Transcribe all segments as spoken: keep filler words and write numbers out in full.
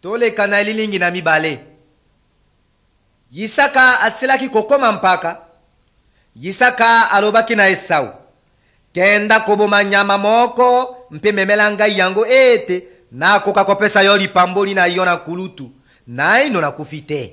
toleka na elilingi na mibale. Yisaka asilaki kokoma mpaka. Yisaka alobaki na Esau, kenda koboma nyama moko mpe memela ngai yango ete nakoka kopesa yo lipamboli na yo na kulutu na ino na kufite.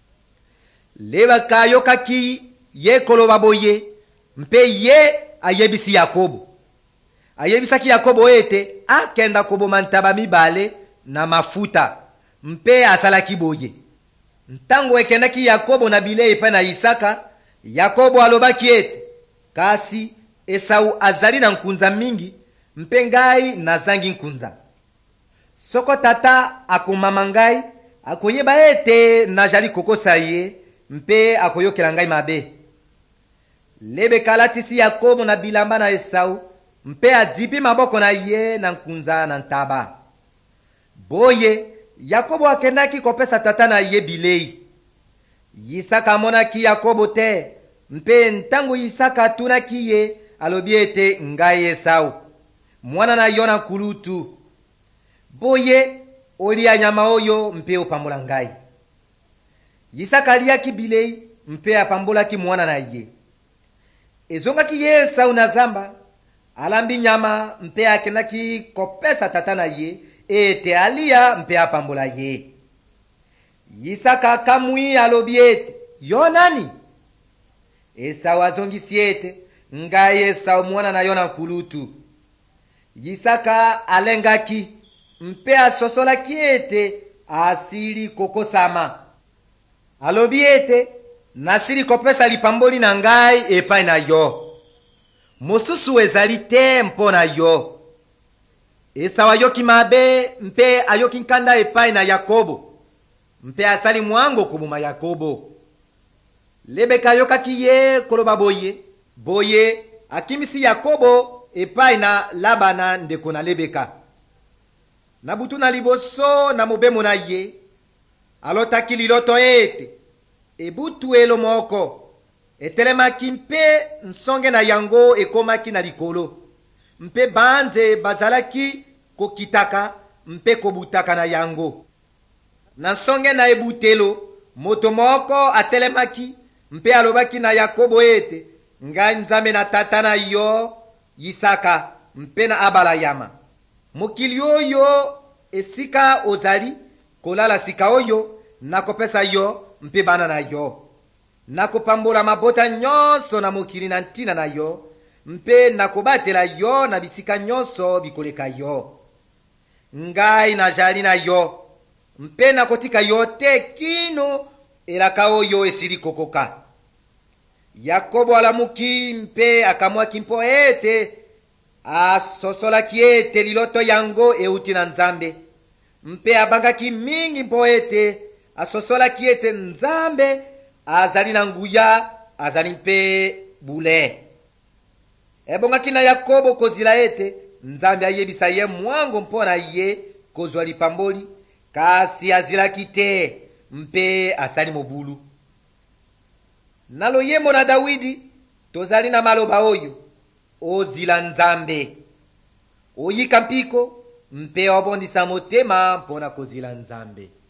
Lebaka yokaki ye koloba boye mpe ye ayebisi Yakobo. Ayebisaki Yakobo ete akenda koboma ntaba mibale na mafuta mpe asalaki boye. Ntango ekendaki Yakobo na bile epai na Isaka, Yakobo alobaki ete kasi Esau azali na nkunza mingi mpe ngai nazangi nkunza. Soko tata akomama ngai akoyeba ete najali kokosa ye mpe akoyokela ngai mabe. Lebeka alatisi Yakobo na bilamba na Esau mpe adipi maboko na ye na nkunza na ntaba. Boye Yakobo akendaki kopesa tata na ye bilei. Yisaka amonaki Yakobo te mpe ntango Yisaka atunaki ye alobi ete ngai Esau, mwana na yo na kulutu. Boye olia nyama oyo mpe opambola ngai. Yisaka aliaki bilei mpe apambolaki mwana na ye. Ezongaki ye Esau na zamba, alambi nyama mpe akendaki kopesa tata na ye ete alia mpe apambola ye. Yisaka akamwi alobi ete yo nani? Esau azongisi ete ngai Esau mwana na yo na kulutu. Yisaka alengaki mpe asosolaki ete asili kokosama. Alobi ete nasili kopesa lipamboli na ngai epai na yo. Mosusu ezali te mpo na yo. Esau ayoki mabe mpe ayoki nkanda epai na Yakobo mpe asali mwango koboma Yakobo. Lebeka ayokaki ye koloba boye. Boye akimisi Yakobo epai na Labana ndeko na Lebeka. Na butu na liboso na mobemo na ye alotaki liloto ete ebutu elo moko etelemaki mpe nsonge na yango ekomaki na likolo mpe banze bazalaki kokitaka mpe kobutaka na yango. Na nsonge na ebutelo moto moko atelemaki mpe alobaki na Yakobo ete ngai Nzambe na tata na yo Yisaka mpe na Abalayama. Mokili oyo esika ozali kolala sika oyo nakopesa yo mpe bana na yo. Nakopambola mabota nyonso na mokili na ntina na yo mpe nakobatela yo na bisika nyonso bikoleka yo. Ngai najali na yo mpe nakotika yo te kino elaka oyo esili kokoka. Yakobo alamuki mpe akamwaki mpo ete asosolaki ete liloto yango euti na Nzambe mpe abangaki mingi mpo ete asosolaki ete Nzambe azali na nguya azali mpe bule. Ebongaki na Yakobo kozila ete Nzambe ayebisa ye mwango mpo na ye kozwa lipamboli, kasi azilaki te mpe asali mobulu. Na loyembo na Dawidi tozali na maloba oyo: ozila Nzambe, oyika mpiko mpe obondisa motema mpona kozila Nzambe.